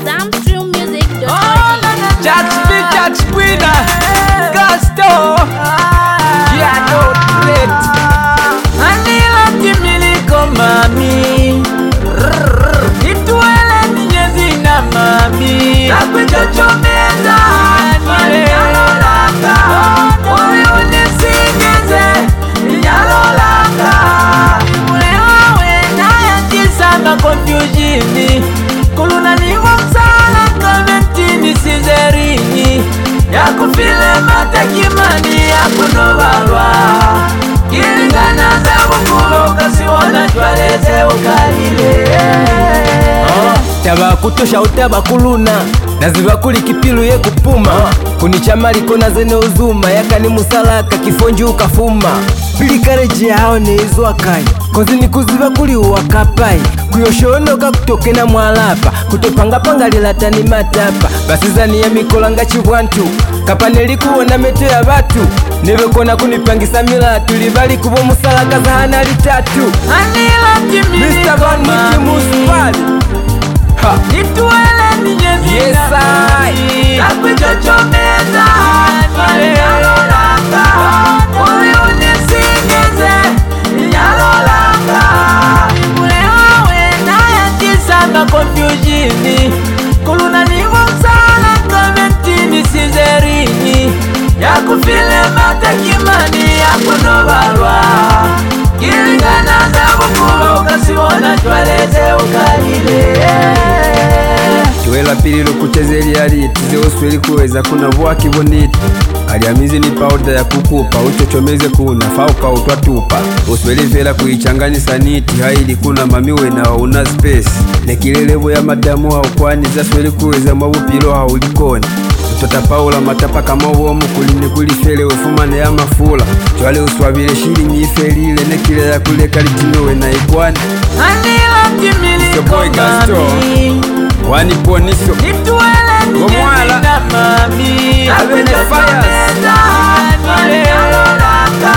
Judge winner, Gusto, Giano Red, Anila Timiliko mami, Ituele Nyezi na mami, Nakuchochomeza, Nyalolaka, Uyunisingeze, Nyalolaka, Ulewawe na yakisanga confusioni, Kuluna nivo msala kamentini sizerini, Yakufile matakimani yakunobalwa, Kilingana za bukulo kasiwona chwaleze ukalile. Taba kutosha utaba kuluna naziba kuli kipilu ye kupuma kunichamali kona zene uzuma yakani musalaka kifonju ukafuma pili kareji hao ni izwa kai kozi ni kuziba kuli uwakapai kuyoshonoka kutoke na mwalapa kutopanga panga lilatani matapa basizani ya mikolanga chibwantu kapaneli kuona meto ya batu nebekona kunipangisa milatu libali kubo musalaka za hana litatu Anila Timiliko Mr. Van Miki Muspali Ituele Nyezi Yes, na mami, Nakuchochomeza, Nyalolaka, Uyunisingeze, Nyalolaka, Ulewawe na yakisanga confusioni, Kuluna nivo msala kamentini sizerini, Yakufile matakimani yakunobalwa, Kilingana za bukulo kasiwona chwaleze ukalile. Tuwela pililo kuchezeli aliti zeosweli kuweza kuna vuaki boniti aliamizi ni pauda ya kukupa uchochomeze kuna fauka utwatupa usweli vela kuichanganyisa niti haili kuna mamiwe na una space nekilelevo ya madamu haukwani za sweli kuweza mabupilo haulikoni Utota paula matapa kama uomu kuline kulifele ufumane ya mafula chwale uswabile shili nyifelile nekile ya kuleka litinowe na ikwani Anila Timiliko mami Wani poniso Ituele Nyezi na mami Nakuchochomeza, Nyalolaka,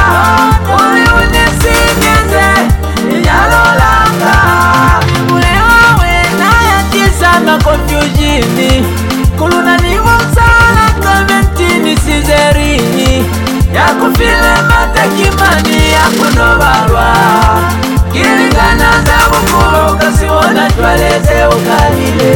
Uyunisingeze, Nyalolaka, Ulewawe na yakisanga confusioni, Kuluna nivo msala kamentini sizerini, Yakufile matakimani yakunobalwa, Kilingana za bukulo kasiwona chwaleze ukalile.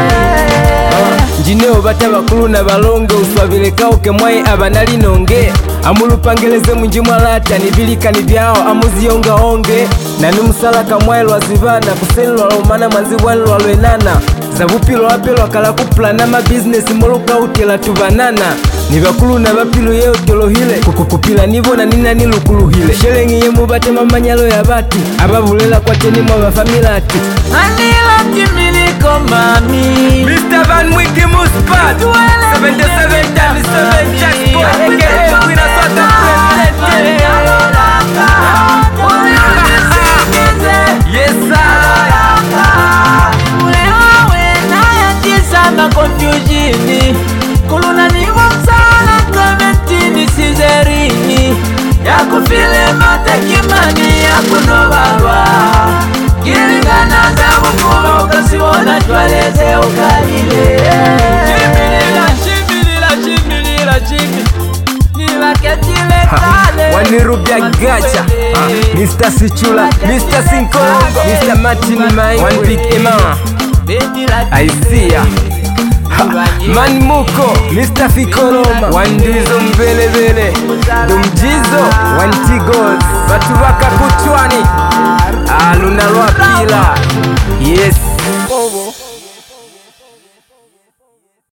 Njineo bataba kuluna balonge uswabile kauke mwai abanali nonge amulupangeleze munji mwalata nibilikani byao amuziyonga onge nani musalaka mwai lwazibana kuselwa lomana manzi bwani lwalwenana zabupilo apelo akala kuplana ma business moluka utela tubanana nibakuluna bapilo yeo tolohile kukupila nibona ninani lukuluhile shelengi ye mubate mamanyalo ya batu ababulela kwa teni mwa bafamilati Anila Timiliko mami Mr. Van Miki Muspali 77 times 7 jackpot aka Queen Aswata President Nyalolaka, Uyunisingeze, Yes sir Ulewawe na yakisanga confusioni, Kuluna nivo msala kamentini sizerini, Yakufile matakimani yakunobalwa, Kilingana za bukulo kasiwona chwaleze ukalile. Wanirubia gacha Mr. Sichula, Mr. Sinkolongo, Mr. Martin Mai, One Big Emma Aisia Man Muko, Mr. Fikoloma, Wandizo mbelebele Dumjizo, Wantigos Batubaka kuchwani Aluna Lwapila Yes